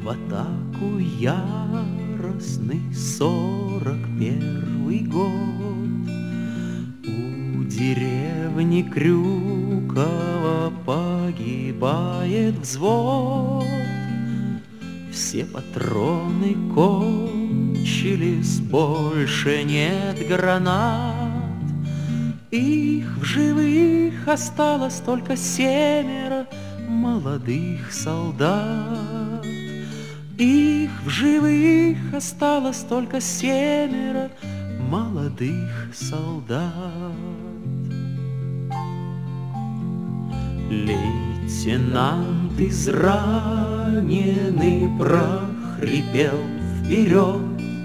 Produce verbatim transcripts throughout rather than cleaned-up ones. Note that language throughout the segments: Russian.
В атаку яростный сорок первый год. У деревни Крюково погибает взвод. Все патроны кончились, больше нет гранат. Их в живых осталось только семеро молодых солдат. Их в живых осталось только семеро молодых солдат. Лейтенант израненный прохрипел вперед.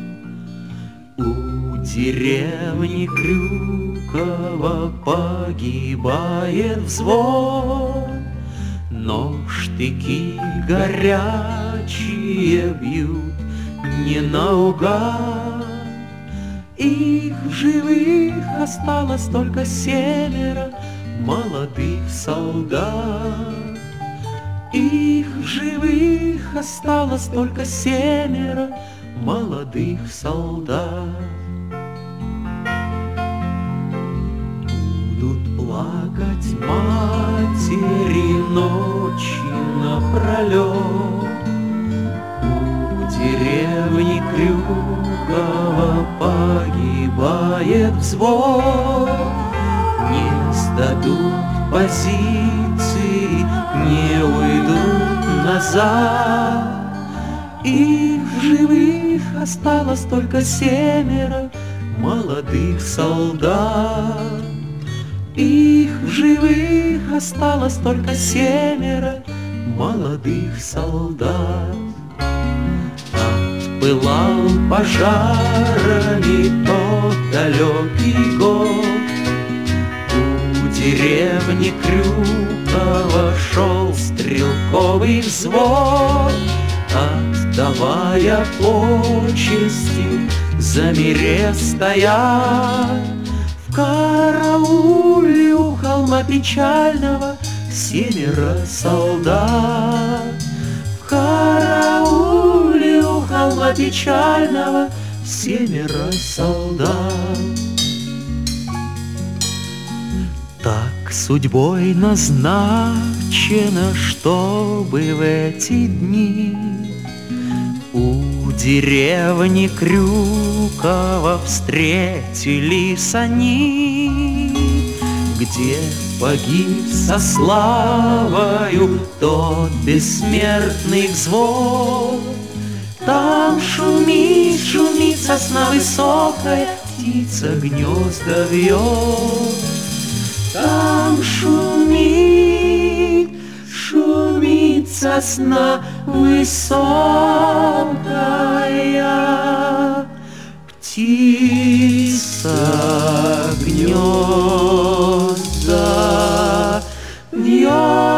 У деревни Крюково погибает взвод. Но штыки горячие бьют не наугад. Их в живых осталось только семеро молодых солдат. Их в живых осталось только семеро молодых солдат. Будут плакать матери ночи напролет. У деревни Крюково погибает взвод. Не сдадут позиции, не уйдут назад. Их в живых осталось только семеро молодых солдат. Их в живых осталось только семеро молодых солдат. Отпылал пожарами тот далекий год. У деревни Крюково шел стрелковый взвод. Отдавая почести, замерев стоят. В карауле у холма печального семеро солдат. В карауле у холма печального семеро солдат. Так судьбой назначено, чтобы в эти дни у деревни Крюково встретились они, где погиб со славою тот бессмертный взвод. Там шумит, шумит сосна высокая, птица гнезда вьет. Там шумит, шумит сосна высокая, птица гнезда вьет.